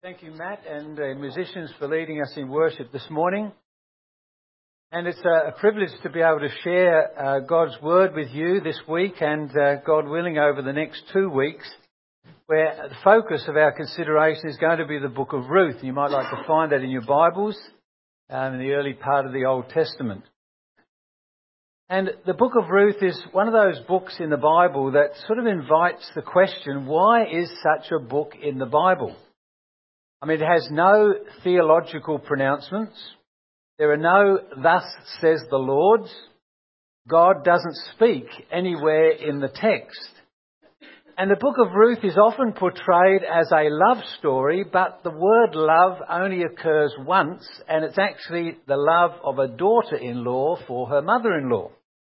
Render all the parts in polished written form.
Thank you, Matt, and musicians for leading us in worship this morning. And it's a privilege to be able to share God's Word with you this week and, God willing, over the next 2 weeks, where the focus of our consideration is going to be the book of Ruth. You might like to find that in your Bibles in the early part of the Old Testament. And the book of Ruth is one of those books in the Bible that sort of invites the question, why is such a book in the Bible? I mean, it has no theological pronouncements. There are no "thus says the Lord." God doesn't speak anywhere in the text. And the book of Ruth is often portrayed as a love story, but the word love only occurs once, and it's actually the love of a daughter-in-law for her mother-in-law.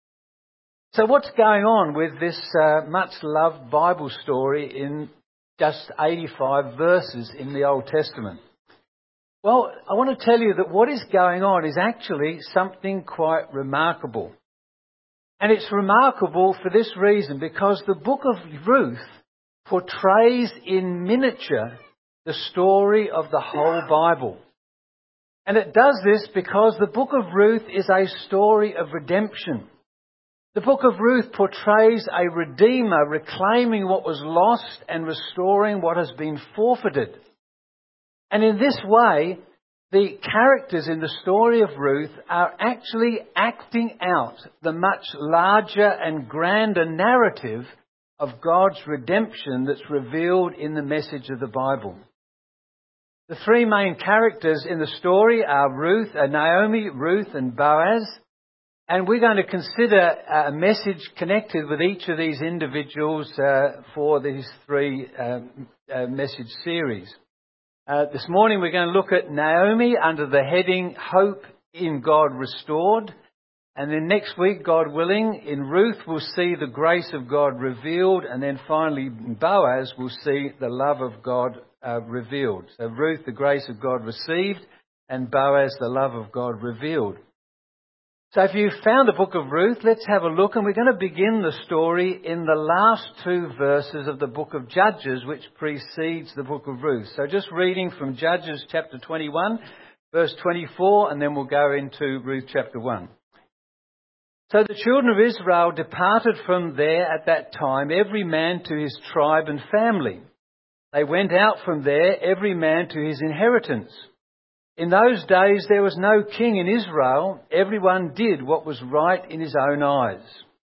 So what's going on with this much-loved Bible story in just 85 verses in the Old Testament? Well, I want to tell you that what is going on is actually something quite remarkable. And it's remarkable for this reason, because the book of Ruth portrays in miniature the story of the whole Bible. And it does this because the book of Ruth is a story of redemption. The book of Ruth portrays a redeemer reclaiming what was lost and restoring what has been forfeited. And in this way, the characters in the story of Ruth are actually acting out the much larger and grander narrative of God's redemption that's revealed in the message of the Bible. The three main characters in the story are Naomi, Ruth and Boaz. And we're going to consider a message connected with each of these individuals for these three message series. This morning we're going to look at Naomi under the heading Hope in God Restored. And then next week, God willing, in Ruth we'll see the grace of God revealed. And then finally, in Boaz, we'll see the love of God revealed. So Ruth, the grace of God received, and Boaz, the love of God revealed. So if you've found the book of Ruth, let's have a look, and we're going to begin the story in the last 2 verses of the book of Judges, which precedes the book of Ruth. So just reading from Judges chapter 21, verse 24, and then we'll go into Ruth chapter 1. So the children of Israel departed from there at that time, every man to his tribe and family. They went out from there, every man to his inheritance. In those days there was no king in Israel. Everyone did what was right in his own eyes.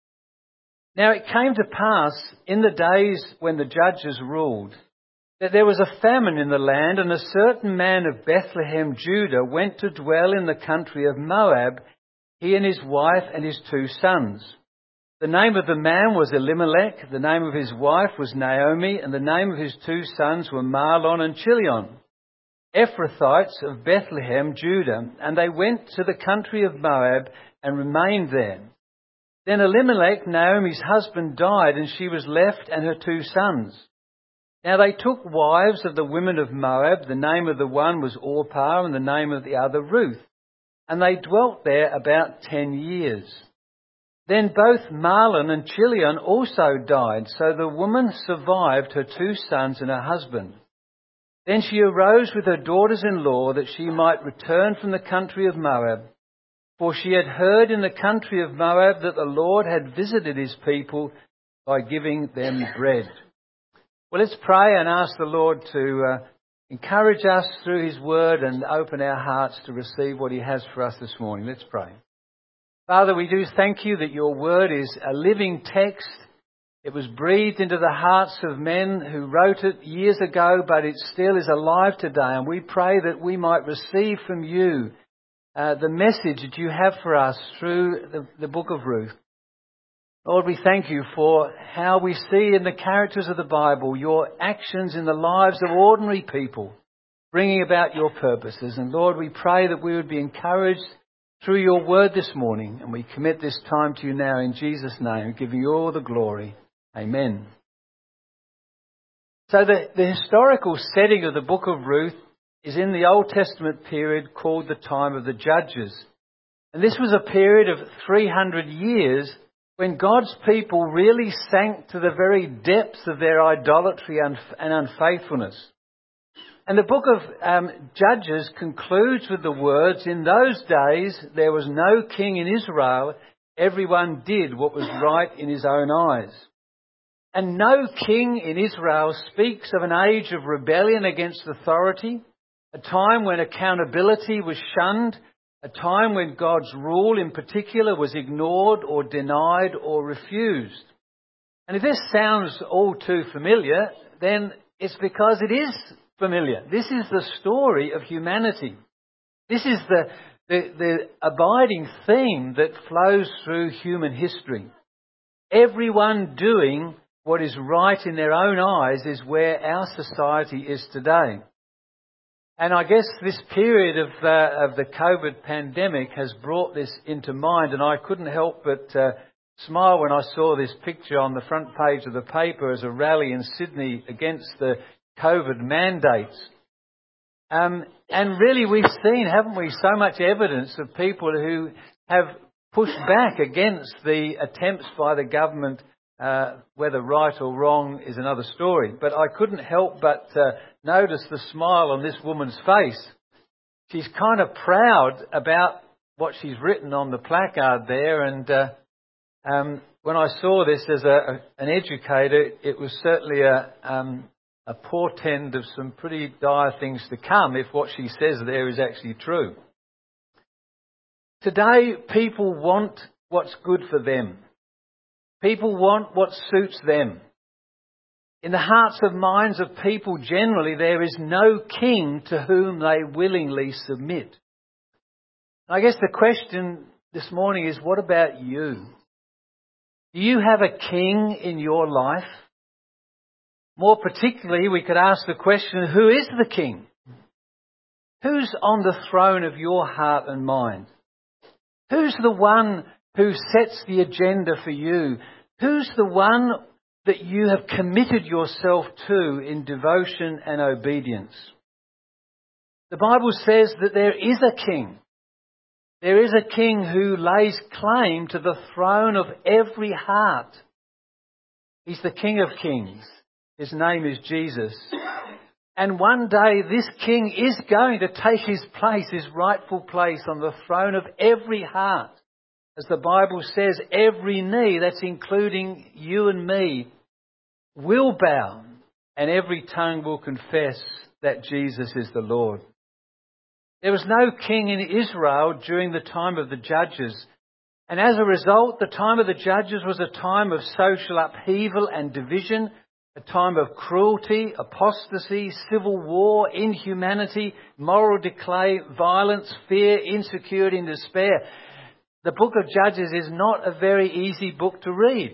Now it came to pass in the days when the judges ruled that there was a famine in the land, and a certain man of Bethlehem, Judah, went to dwell in the country of Moab, he and his wife and his 2 sons. The name of the man was Elimelech, the name of his wife was Naomi, and the name of his 2 sons were Mahlon and Chilion, Ephrathites of Bethlehem, Judah, and they went to the country of Moab and remained there. Then Elimelech, Naomi's husband, died, and she was left and her 2 sons. Now they took wives of the women of Moab. The name of the one was Orpah, and the name of the other Ruth. And they dwelt there about 10 years. Then both Mahlon and Chilion also died, so the woman survived her 2 sons and her husband. Then she arose with her daughters-in-law that she might return from the country of Moab, for she had heard in the country of Moab that the Lord had visited his people by giving them bread. Well, let's pray and ask the Lord to encourage us through his word and open our hearts to receive what he has for us this morning. Let's pray. Father, we do thank you that your word is a living text. It was breathed into the hearts of men who wrote it years ago, but it still is alive today. And we pray that we might receive from you the message that you have for us through the book of Ruth. Lord, we thank you for how we see in the characters of the Bible your actions in the lives of ordinary people, bringing about your purposes. And Lord, we pray that we would be encouraged through your word this morning. And we commit this time to you now in Jesus' name, giving you all the glory. Amen. So the historical setting of the book of Ruth is in the Old Testament period called the time of the Judges. And this was a period of 300 years when God's people really sank to the very depths of their idolatry and unfaithfulness. And the book of Judges concludes with the words, "In those days there was no king in Israel. Everyone did what was right in his own eyes." And no king in Israel speaks of an age of rebellion against authority, a time when accountability was shunned, a time when God's rule in particular was ignored or denied or refused. And if this sounds all too familiar, then it's because it is familiar. This is the story of humanity. This is the abiding theme that flows through human history. Everyone doing what is right in their own eyes is where our society is today. And I guess this period of the COVID pandemic has brought this into mind, and I couldn't help but smile when I saw this picture on the front page of the paper as a rally in Sydney against the COVID mandates. And really we've seen, haven't we, so much evidence of people who have pushed back against the attempts by the government, whether right or wrong is another story. But I couldn't help but notice the smile on this woman's face. She's kind of proud about what she's written on the placard there. And when I saw this as an educator, it was certainly a portend of some pretty dire things to come if what she says there is actually true. Today, people want what's good for them. People want what suits them. In the hearts and minds of people generally, there is no king to whom they willingly submit. I guess the question this morning is, what about you? Do you have a king in your life? More particularly, we could ask the question, who is the king? Who's on the throne of your heart and mind? Who's the one who sets the agenda for you? Who's the one that you have committed yourself to in devotion and obedience? The Bible says that there is a king. There is a king who lays claim to the throne of every heart. He's the King of Kings. His name is Jesus. And one day this king is going to take his place, his rightful place on the throne of every heart. As the Bible says, every knee, that's including you and me, will bow, and every tongue will confess that Jesus is the Lord. There was no king in Israel during the time of the Judges. And as a result, the time of the Judges was a time of social upheaval and division, a time of cruelty, apostasy, civil war, inhumanity, moral decay, violence, fear, insecurity and despair. The book of Judges is not a very easy book to read.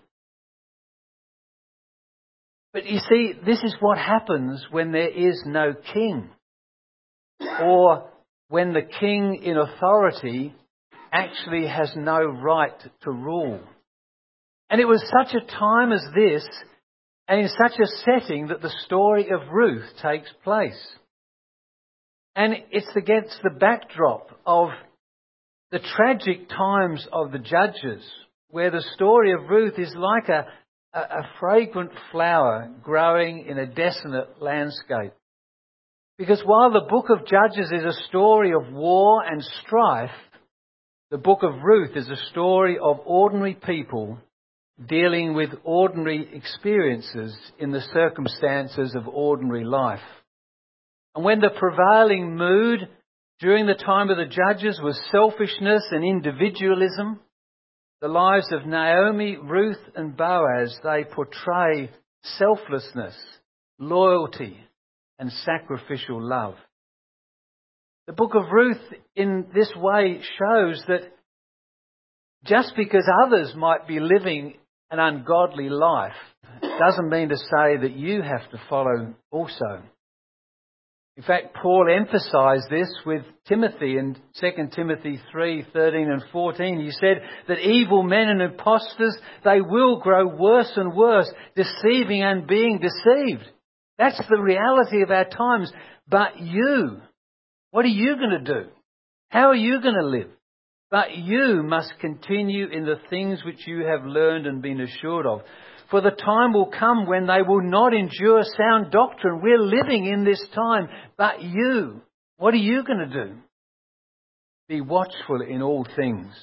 But you see, this is what happens when there is no king, or when the king in authority actually has no right to rule. And it was such a time as this, and in such a setting, that the story of Ruth takes place. And it's against the backdrop of the tragic times of the Judges, where the story of Ruth is like a fragrant flower growing in a desolate landscape. Because while the book of Judges is a story of war and strife, the book of Ruth is a story of ordinary people dealing with ordinary experiences in the circumstances of ordinary life. And when the prevailing mood during the time of the Judges was selfishness and individualism, the lives of Naomi, Ruth and Boaz, they portray selflessness, loyalty and sacrificial love. The book of Ruth in this way shows that just because others might be living an ungodly life doesn't mean to say that you have to follow also. In fact, Paul emphasised this with Timothy in 2 Timothy 3:13 and 14. He said that evil men and impostors, they will grow worse and worse, deceiving and being deceived. That's the reality of our times. But you, what are you going to do? How are you going to live? But you must continue in the things which you have learned and been assured of. For the time will come when they will not endure sound doctrine. We're living in this time. But you, what are you going to do? Be watchful in all things.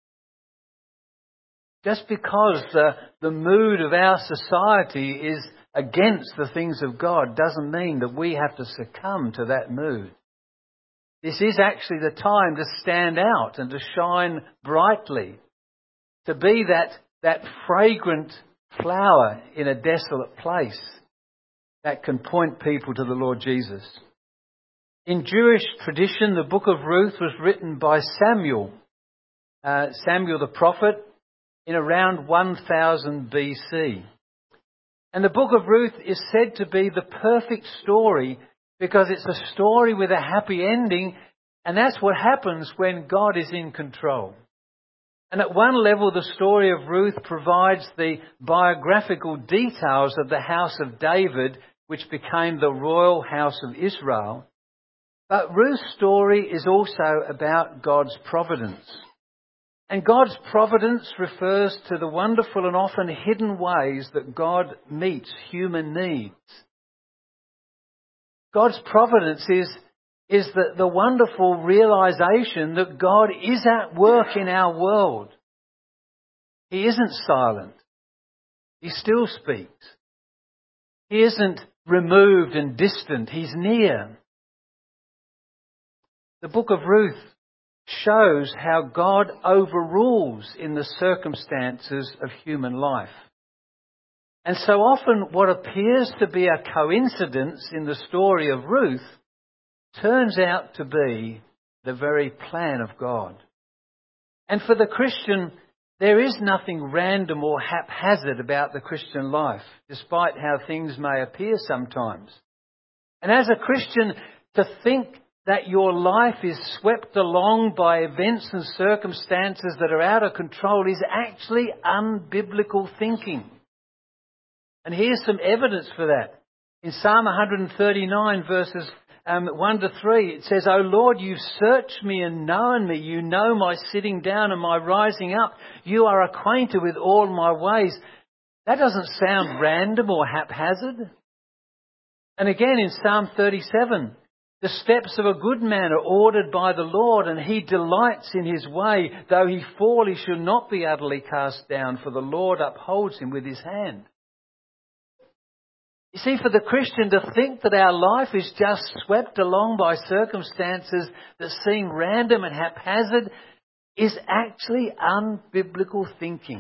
Just because the mood of our society is against the things of God doesn't mean that we have to succumb to that mood. This is actually the time to stand out and to shine brightly, to be that fragrant flower in a desolate place that can point people to the Lord Jesus. In Jewish tradition, the book of Ruth was written by Samuel the prophet, in around 1000 BC. And the book of Ruth is said to be the perfect story because it's a story with a happy ending, and that's what happens when God is in control. And at one level, the story of Ruth provides the biographical details of the house of David, which became the royal house of Israel. But Ruth's story is also about God's providence. And God's providence refers to the wonderful and often hidden ways that God meets human needs. God's providence is the wonderful realization that God is at work in our world. He isn't silent. He still speaks. He isn't removed and distant. He's near. The book of Ruth shows how God overrules in the circumstances of human life. And so often what appears to be a coincidence in the story of Ruth turns out to be the very plan of God. And for the Christian, there is nothing random or haphazard about the Christian life, despite how things may appear sometimes. And as a Christian, to think that your life is swept along by events and circumstances that are out of control is actually unbiblical thinking. And here's some evidence for that. In Psalm 139 verses 1 to 3, it says, O Lord, you've searched me and known me. You know my sitting down and my rising up. You are acquainted with all my ways. That doesn't sound random or haphazard. And again in Psalm 37, the steps of a good man are ordered by the Lord, and he delights in his way. Though he fall, he shall not be utterly cast down, for the Lord upholds him with his hand. You see, for the Christian to think that our life is just swept along by circumstances that seem random and haphazard is actually unbiblical thinking.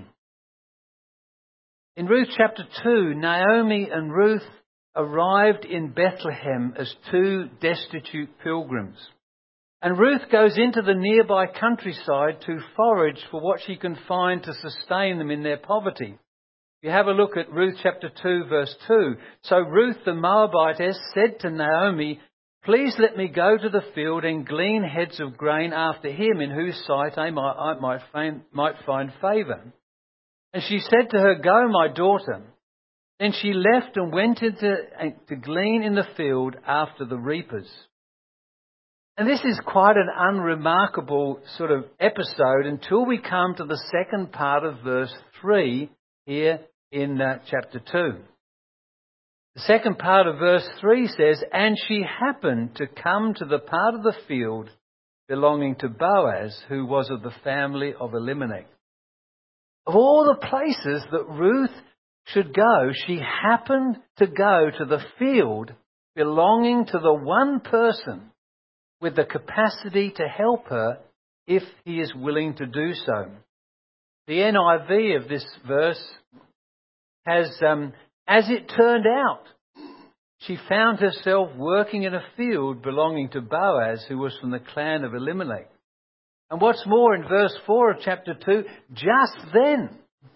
In Ruth chapter 2, Naomi and Ruth arrived in Bethlehem as two destitute pilgrims. And Ruth goes into the nearby countryside to forage for what she can find to sustain them in their poverty. You have a look at Ruth chapter 2 verse 2. So Ruth the Moabitess said to Naomi, Please let me go to the field and glean heads of grain after him in whose sight I might find favour. And she said to her, Go, my daughter. Then she left and went to glean in the field after the reapers. And this is quite an unremarkable sort of episode until we come to the second part of verse 3 here in chapter 2. The second part of verse 3 says, And she happened to come to the part of the field belonging to Boaz, who was of the family of Elimelech. Of all the places that Ruth should go, she happened to go to the field belonging to the one person with the capacity to help her if he is willing to do so. The NIV of this verse has, as it turned out, she found herself working in a field belonging to Boaz, who was from the clan of Elimelech. And what's more, in verse 4 of chapter 2, just then,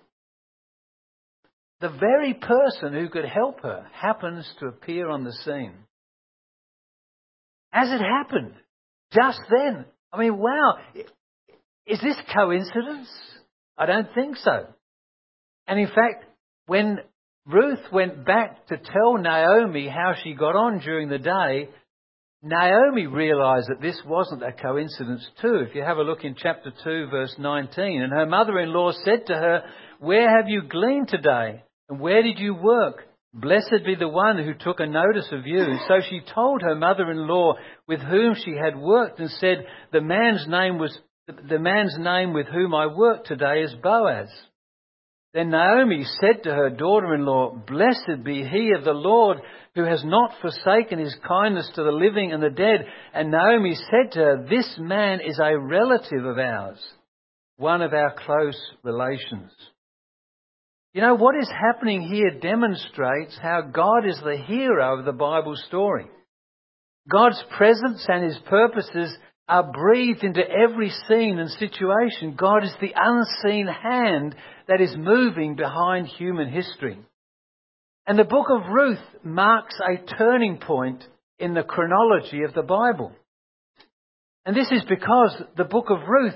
the very person who could help her happens to appear on the scene. As it happened, just then. I mean, wow. Is this coincidence? I don't think so. And in fact, when Ruth went back to tell Naomi how she got on during the day, Naomi realised that this wasn't a coincidence too. If you have a look in chapter 2, verse 19, and her mother-in-law said to her, Where have you gleaned today? And where did you work? Blessed be the one who took a notice of you. So she told her mother-in-law with whom she had worked and said, the man's name with whom I work today is Boaz. Then Naomi said to her daughter-in-law, blessed be he of the Lord who has not forsaken his kindness to the living and the dead. And Naomi said to her, this man is a relative of ours, one of our close relations. You know, what is happening here demonstrates how God is the hero of the Bible story. God's presence and his purposes are breathed into every scene and situation. God is the unseen hand that is moving behind human history. And the book of Ruth marks a turning point in the chronology of the Bible. And this is because the book of Ruth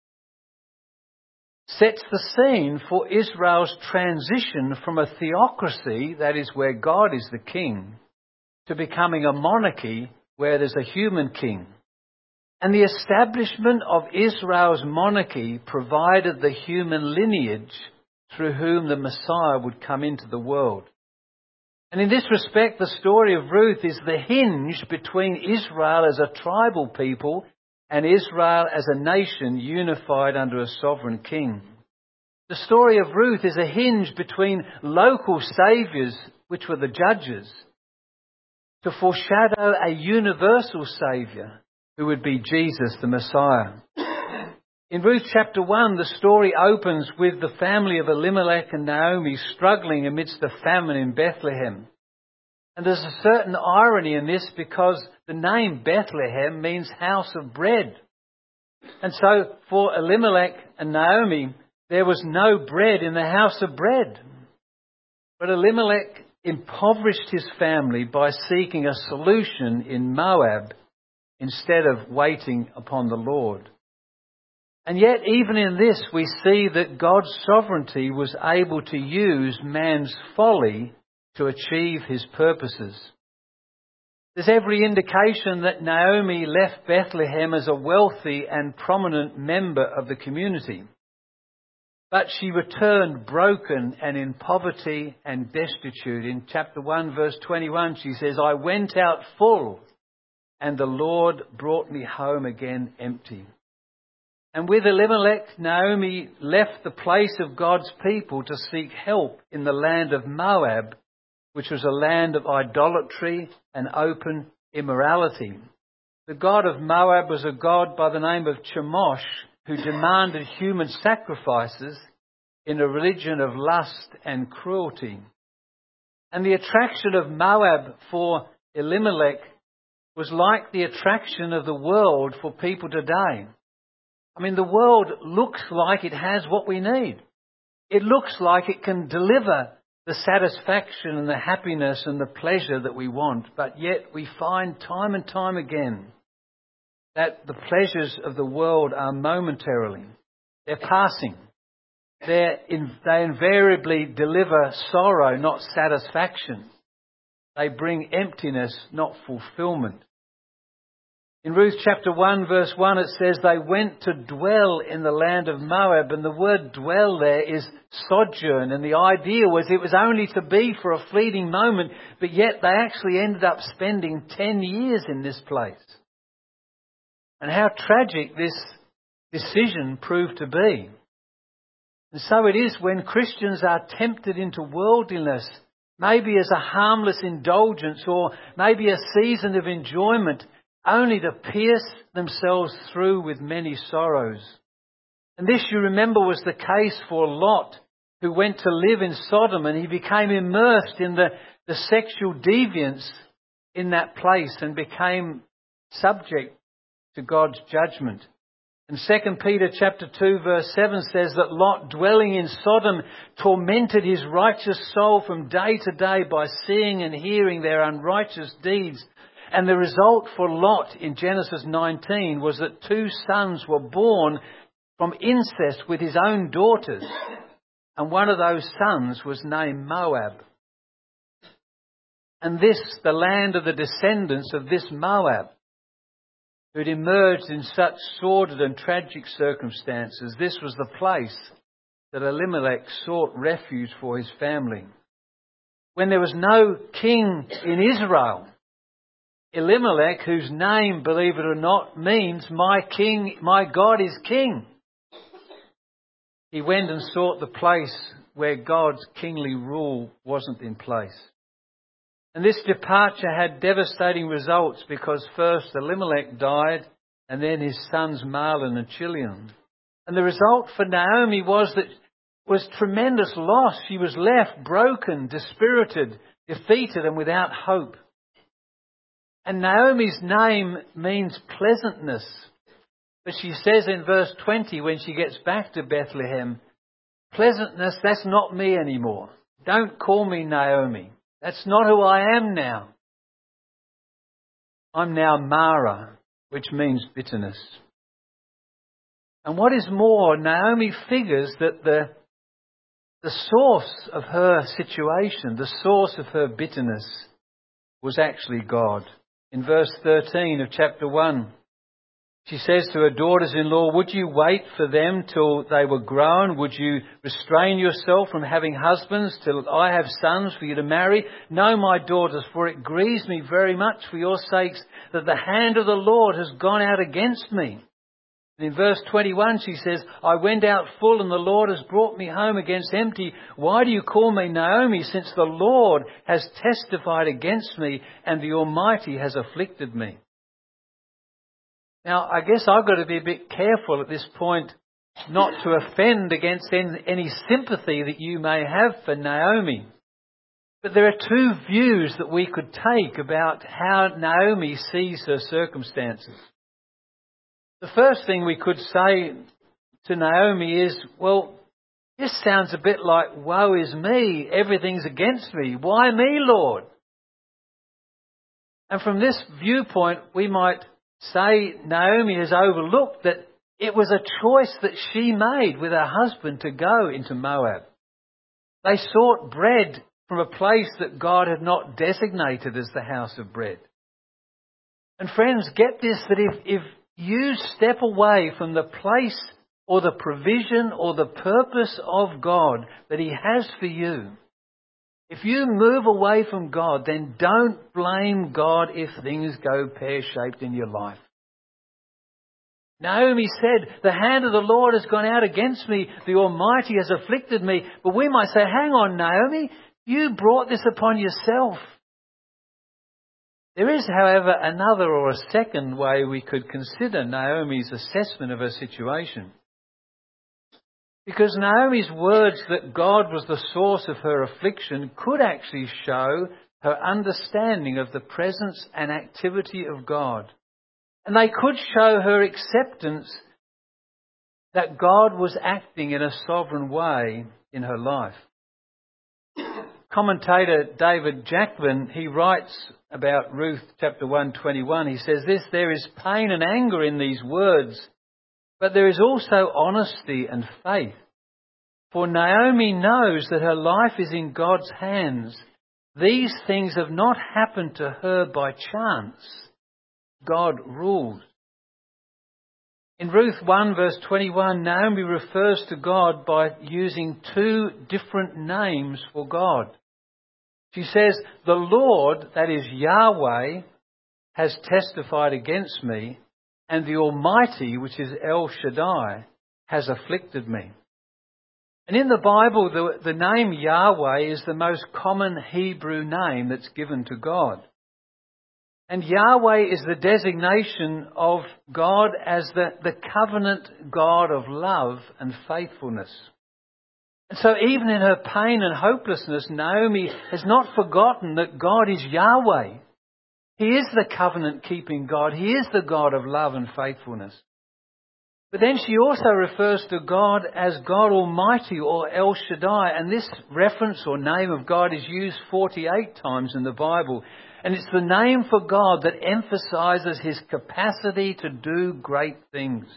sets the scene for Israel's transition from a theocracy, that is where God is the king, to becoming a monarchy where there's a human king. And the establishment of Israel's monarchy provided the human lineage through whom the Messiah would come into the world. And in this respect, the story of Ruth is the hinge between Israel as a tribal people and Israel as a nation unified under a sovereign king. The story of Ruth is a hinge between local saviours, which were the judges, to foreshadow a universal saviour who would be Jesus the Messiah. In Ruth chapter 1, the story opens with the family of Elimelech and Naomi struggling amidst a famine in Bethlehem. And there's a certain irony in this because the name Bethlehem means house of bread. And so for Elimelech and Naomi, there was no bread in the house of bread. But Elimelech impoverished his family by seeking a solution in Moab instead of waiting upon the Lord. And yet, even in this, we see that God's sovereignty was able to use man's folly to achieve his purposes. There's every indication that Naomi left Bethlehem as a wealthy and prominent member of the community. But she returned broken and in poverty and destitute. In chapter 1, verse 21, she says, I went out full, and the Lord brought me home again empty. And with Elimelech, Naomi left the place of God's people to seek help in the land of Moab, which was a land of idolatry and open immorality. The god of Moab was a god by the name of Chemosh, who demanded human sacrifices in a religion of lust and cruelty. And the attraction of Moab for Elimelech was like the attraction of the world for people today. I mean, the world looks like it has what we need. It looks like it can deliver the satisfaction and the happiness and the pleasure that we want. But yet we find time and time again that the pleasures of the world are momentarily. They're passing. They invariably deliver sorrow, not satisfaction. They bring emptiness, not fulfillment. In Ruth chapter 1 verse 1 it says they went to dwell in the land of Moab, and the word dwell there is sojourn, and the idea was it was only to be for a fleeting moment, but yet they actually ended up spending 10 years in this place. And how tragic this decision proved to be. And so it is when Christians are tempted into worldliness, maybe as a harmless indulgence or maybe a season of enjoyment, only to pierce themselves through with many sorrows. And this, you remember, was the case for Lot, who went to live in Sodom, and he became immersed in the sexual deviance in that place and became subject to God's judgment. And 2 Peter chapter 2 verse 7 says that Lot, dwelling in Sodom, tormented his righteous soul from day to day by seeing and hearing their unrighteous deeds. And the result for Lot in Genesis 19 was that 2 sons were born from incest with his own daughters. And one of those sons was named Moab. And this, the land of the descendants of this Moab, who'd emerged in such sordid and tragic circumstances, this was the place that Elimelech sought refuge for his family. when there was no king in Israel. Elimelech, whose name, believe it or not, means my king, my God is king. He went and sought the place where God's kingly rule wasn't in place. And this departure had devastating results because first Elimelech died and then his sons Mahlon and Chilion. And the result for Naomi was tremendous loss. She was left broken, dispirited, defeated and without hope. And Naomi's name means pleasantness. But she says in verse 20 when she gets back to Bethlehem, pleasantness, that's not me anymore. Don't call me Naomi. That's not who I am now. I'm now Mara, which means bitterness. And what is more, Naomi figures that the source of her situation, the source of her bitterness, was actually God. In verse 13 of chapter 1, she says to her daughters-in-law, would you wait for them till they were grown? Would you restrain yourself from having husbands till I have sons for you to marry? No, my daughters, for it grieves me very much for your sakes that the hand of the Lord has gone out against me. And in verse 21 she says, I went out full and the Lord has brought me home against empty. Why do you call me Naomi, since the Lord has testified against me and the Almighty has afflicted me? Now, I guess I've got to be a bit careful at this point not to offend against any sympathy that you may have for Naomi. But there are two views that we could take about how Naomi sees her circumstances. The first thing we could say to Naomi is, well, this sounds a bit like, woe is me, everything's against me. Why me, Lord? And from this viewpoint, we might say Naomi has overlooked that it was a choice that she made with her husband to go into Moab. They sought bread from a place that God had not designated as the house of bread. And friends, get this, that if you step away from the place or the provision or the purpose of God that He has for you, if you move away from God, then don't blame God if things go pear-shaped in your life. Naomi said, the hand of the Lord has gone out against me, the Almighty has afflicted me. But we might say, hang on, Naomi, you brought this upon yourself. There is, however, another or a second way we could consider Naomi's assessment of her situation. Because Naomi's words that God was the source of her affliction could actually show her understanding of the presence and activity of God. And they could show her acceptance that God was acting in a sovereign way in her life. Commentator David Jacklin, he writes about Ruth chapter 1:21. He says this, there is pain and anger in these words, but there is also honesty and faith. For Naomi knows that her life is in God's hands. These things have not happened to her by chance. God ruled. In Ruth 1 verse 21, Naomi refers to God by using two different names for God. She says, the Lord, that is Yahweh, has testified against me, and the Almighty, which is El Shaddai, has afflicted me. And in the Bible, the name Yahweh is the most common Hebrew name that's given to God. And Yahweh is the designation of God as the covenant God of love and faithfulness. And so even in her pain and hopelessness, Naomi has not forgotten that God is Yahweh. He is the covenant-keeping God. He is the God of love and faithfulness. But then she also refers to God as God Almighty or El Shaddai. And this reference or name of God is used 48 times in the Bible. And it's the name for God that emphasizes His capacity to do great things.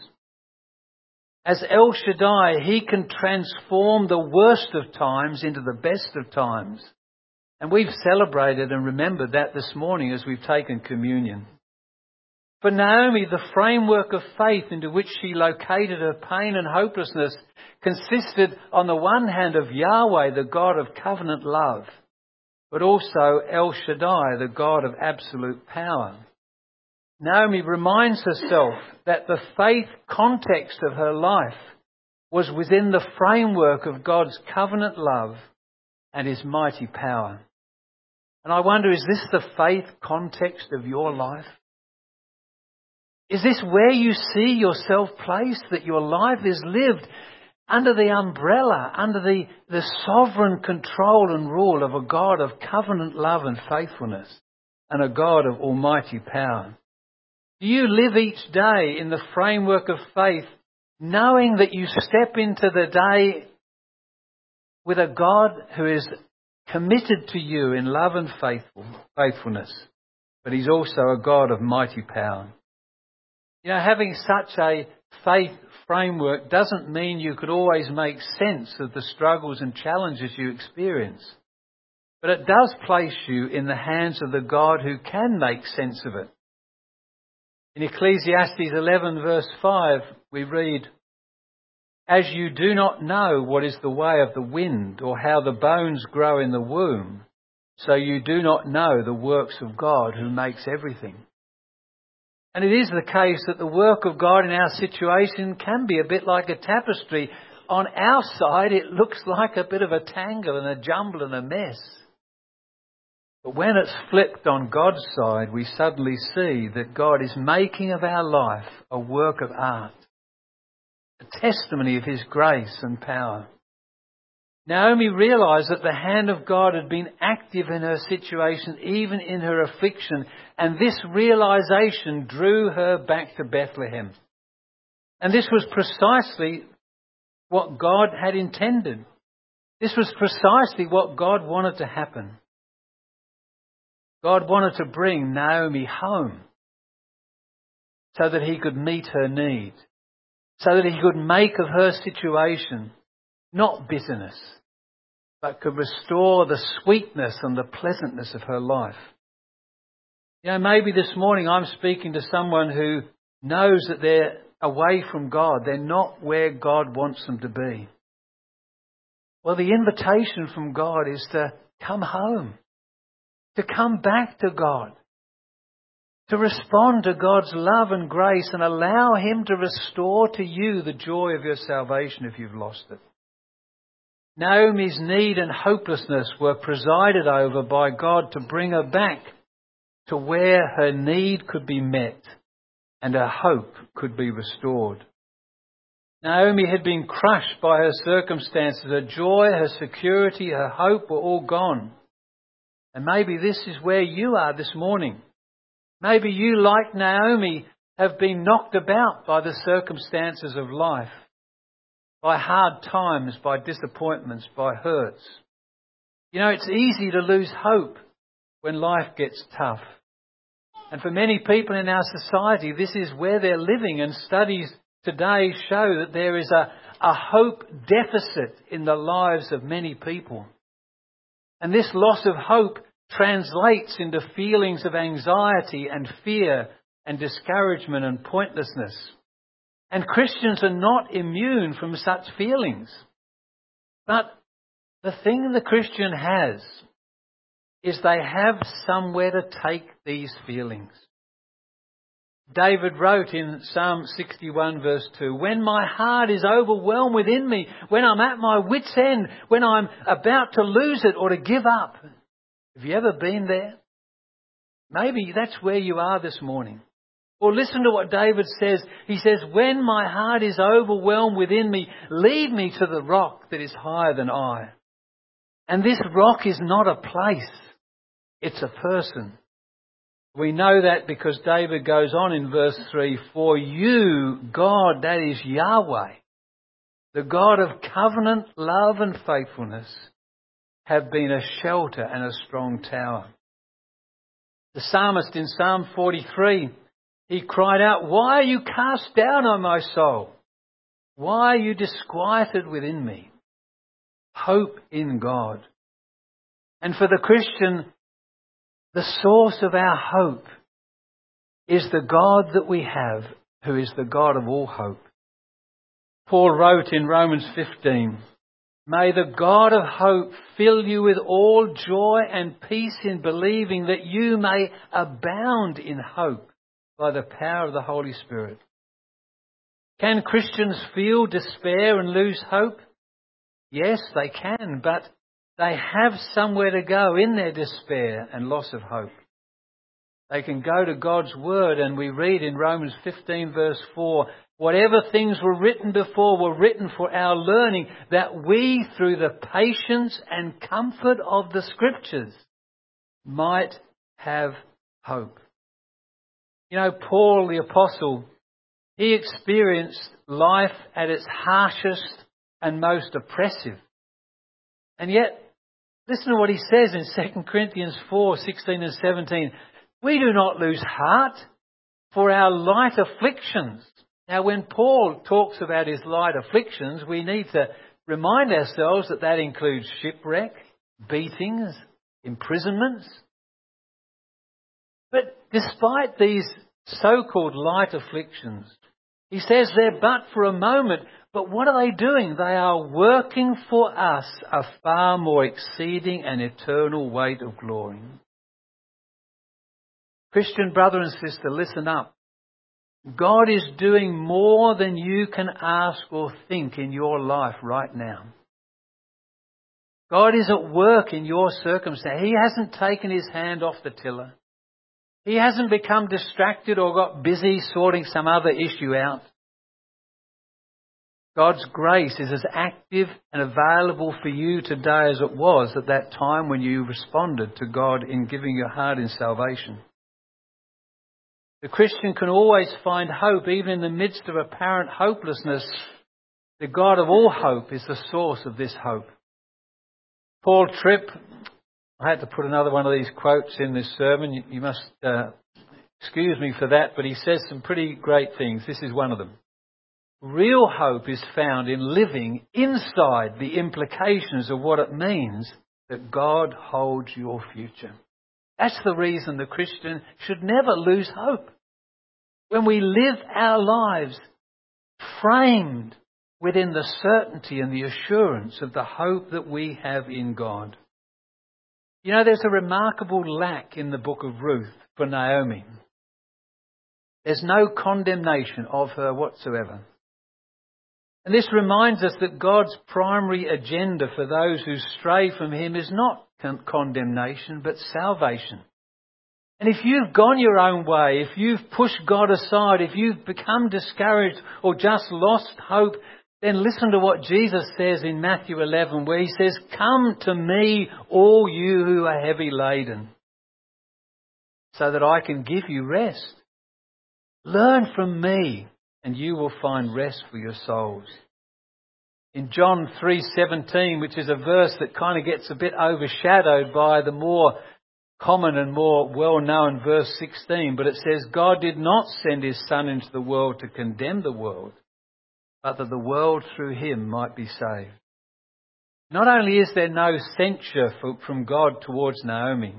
As El Shaddai, He can transform the worst of times into the best of times. And we've celebrated and remembered that this morning as we've taken communion. For Naomi, the framework of faith into which she located her pain and hopelessness consisted on the one hand of Yahweh, the God of covenant love, but also El Shaddai, the God of absolute power. Naomi reminds herself that the faith context of her life was within the framework of God's covenant love and His mighty power. And I wonder, is this the faith context of your life? Is this where you see yourself placed, that your life is lived under the umbrella, under the sovereign control and rule of a God of covenant love and faithfulness and a God of almighty power? Do you live each day in the framework of faith, knowing that you step into the day with a God who is committed to you in love and faithfulness, but He's also a God of mighty power? You know, having such a faith framework doesn't mean you could always make sense of the struggles and challenges you experience. But it does place you in the hands of the God who can make sense of it. In Ecclesiastes 11 verse 5, we read, "As you do not know what is the way of the wind or how the bones grow in the womb, so you do not know the works of God who makes everything." And it is the case that the work of God in our situation can be a bit like a tapestry. On our side, it looks like a bit of a tangle and a jumble and a mess. But when it's flipped on God's side, we suddenly see that God is making of our life a work of art, a testimony of His grace and power. Naomi realised that the hand of God had been active in her situation, even in her affliction, and this realisation drew her back to Bethlehem. And this was precisely what God had intended. This was precisely what God wanted to happen. God wanted to bring Naomi home so that He could meet her need, so that He could make of her situation not bitterness, but could restore the sweetness and the pleasantness of her life. You know, maybe this morning I'm speaking to someone who knows that they're away from God. They're not where God wants them to be. Well, the invitation from God is to come home, to come back to God, to respond to God's love and grace and allow Him to restore to you the joy of your salvation if you've lost it. Naomi's need and hopelessness were presided over by God to bring her back to where her need could be met and her hope could be restored. Naomi had been crushed by her circumstances. Her joy, her security, her hope were all gone. And maybe this is where you are this morning. Maybe you, like Naomi, have been knocked about by the circumstances of life, by hard times, by disappointments, by hurts. You know, it's easy to lose hope when life gets tough. And for many people in our society, this is where they're living. And studies today show that there is a hope deficit in the lives of many people. And this loss of hope translates into feelings of anxiety and fear and discouragement and pointlessness. And Christians are not immune from such feelings. But the thing the Christian has is they have somewhere to take these feelings. David wrote in Psalm 61 verse 2, "When my heart is overwhelmed within me, when I'm at my wit's end, when I'm about to lose it or to give up." Have you ever been there? Maybe that's where you are this morning. Or listen to what David says. He says, "When my heart is overwhelmed within me, lead me to the rock that is higher than I." And this rock is not a place. It's a person. We know that because David goes on in verse 3, "For you, God, that is Yahweh, the God of covenant, love and faithfulness, have been a shelter and a strong tower." The psalmist in Psalm 43, he cried out, "Why are you cast down, O my soul? Why are you disquieted within me?" Hope in God. And for the Christian, the source of our hope is the God that we have, who is the God of all hope. Paul wrote in Romans 15, May the God of hope fill you with all joy and peace in believing, that you may abound in hope by the power of the Holy Spirit. Can Christians feel despair and lose hope? Yes, they can, but they have somewhere to go in their despair and loss of hope. They can go to God's Word, and we read in Romans 15 verse 4, whatever things were written before were written for our learning, that we, through the patience and comfort of the Scriptures, might have hope. You know, Paul the Apostle, he experienced life at its harshest and most oppressive. And yet, listen to what he says in 2 Corinthians 4:16 and 17. We do not lose heart for our light afflictions. Now, when Paul talks about his light afflictions, we need to remind ourselves that that includes shipwreck, beatings, imprisonments. But despite these so-called light afflictions, he says they're but for a moment. But what are they doing? They are working for us a far more exceeding and eternal weight of glory. Christian brother and sister, listen up. God is doing more than you can ask or think in your life right now. God is at work in your circumstance. He hasn't taken his hand off the tiller. He hasn't become distracted or got busy sorting some other issue out. God's grace is as active and available for you today as it was at that time when you responded to God in giving your heart in salvation. The Christian can always find hope even in the midst of apparent hopelessness. The God of all hope is the source of this hope. Paul Tripp, I had to put another one of these quotes in this sermon. You must excuse me for that, but he says some pretty great things. This is one of them. Real hope is found in living inside the implications of what it means that God holds your future. That's the reason the Christian should never lose hope. When we live our lives framed within the certainty and the assurance of the hope that we have in God. You know, there's a remarkable lack in the book of Ruth for Naomi. There's no condemnation of her whatsoever. And this reminds us that God's primary agenda for those who stray from Him is not condemnation, but salvation. And if you've gone your own way, if you've pushed God aside, if you've become discouraged or just lost hope, then listen to what Jesus says in Matthew 11, where He says, "Come to me, all you who are heavy laden, so that I can give you rest. Learn from me, and you will find rest for your souls." In John 3:17, which is a verse that kind of gets a bit overshadowed by the more common and more well-known verse 16, but it says, "God did not send His Son into the world to condemn the world, but that the world through Him might be saved." Not only is there no censure from God towards Naomi,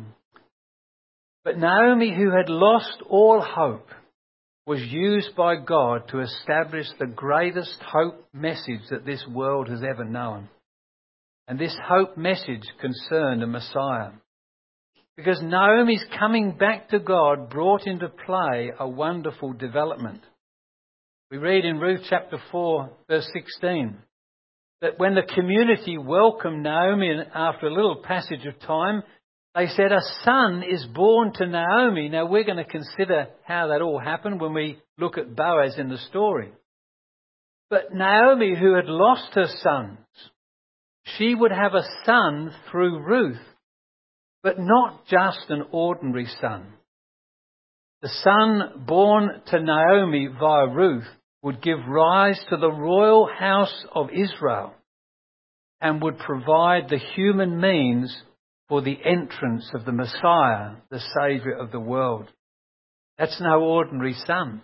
but Naomi, who had lost all hope, was used by God to establish the greatest hope message that this world has ever known. And this hope message concerned a Messiah. Because Naomi's coming back to God brought into play a wonderful development. We read in Ruth chapter 4, verse 16, that when the community welcomed Naomi after a little passage of time, they said, "A son is born to Naomi." Now we're going to consider how that all happened when we look at Boaz in the story. But Naomi, who had lost her sons, she would have a son through Ruth, but not just an ordinary son. The son born to Naomi via Ruth would give rise to the royal house of Israel and would provide the human means for the entrance of the Messiah, the Saviour of the world. That's no ordinary son.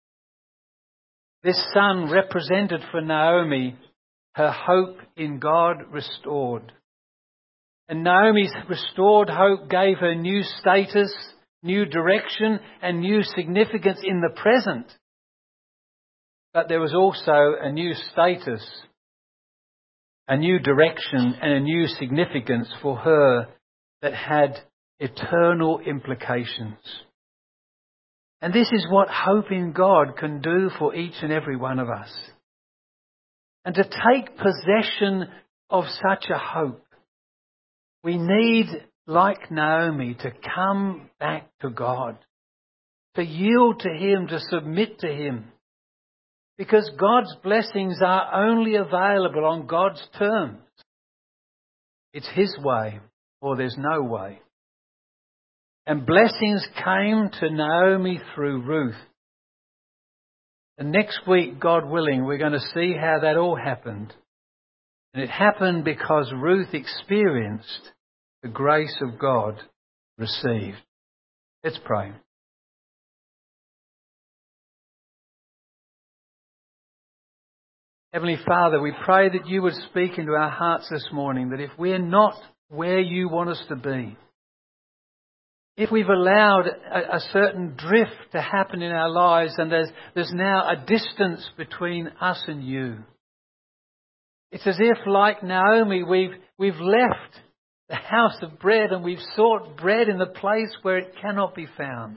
This son represented for Naomi her hope in God restored. And Naomi's restored hope gave her new status, new direction, and new significance in the present. But there was also a new status a new direction and a new significance for her that had eternal implications. And this is what hope in God can do for each and every one of us. And to take possession of such a hope, we need, like Naomi, to come back to God, to yield to Him, to submit to Him. Because God's blessings are only available on God's terms. It's His way, or there's no way. And blessings came to Naomi through Ruth. And next week, God willing, we're going to see how that all happened. And it happened because Ruth experienced the grace of God received. Let's pray. Heavenly Father, we pray that you would speak into our hearts this morning, that if we're not where you want us to be, if we've allowed a certain drift to happen in our lives and there's now a distance between us and you, it's as if, like Naomi, we've left the house of bread and we've sought bread in the place where it cannot be found.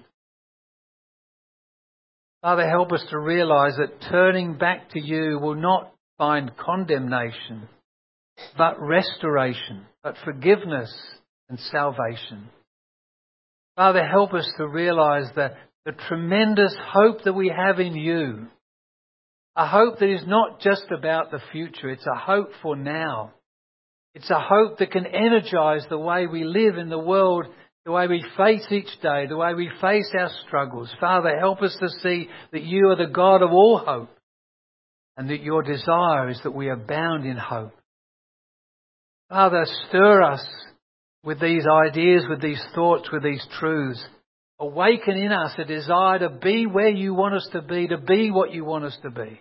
Father, help us to realise that turning back to you will not find condemnation, but restoration, but forgiveness and salvation. Father, help us to realise that the tremendous hope that we have in you, a hope that is not just about the future, it's a hope for now. It's a hope that can energise the way we live in the world, the way we face each day, the way we face our struggles. Father, help us to see that you are the God of all hope and that your desire is that we abound in hope. Father, stir us with these ideas, with these thoughts, with these truths. Awaken in us a desire to be where you want us to be what you want us to be.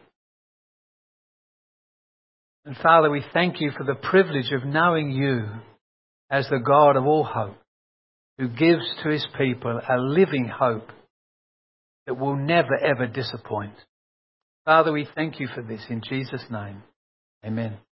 And Father, we thank you for the privilege of knowing you as the God of all hope, who gives to his people a living hope that will never ever disappoint. Father, we thank you for this in Jesus' name. Amen.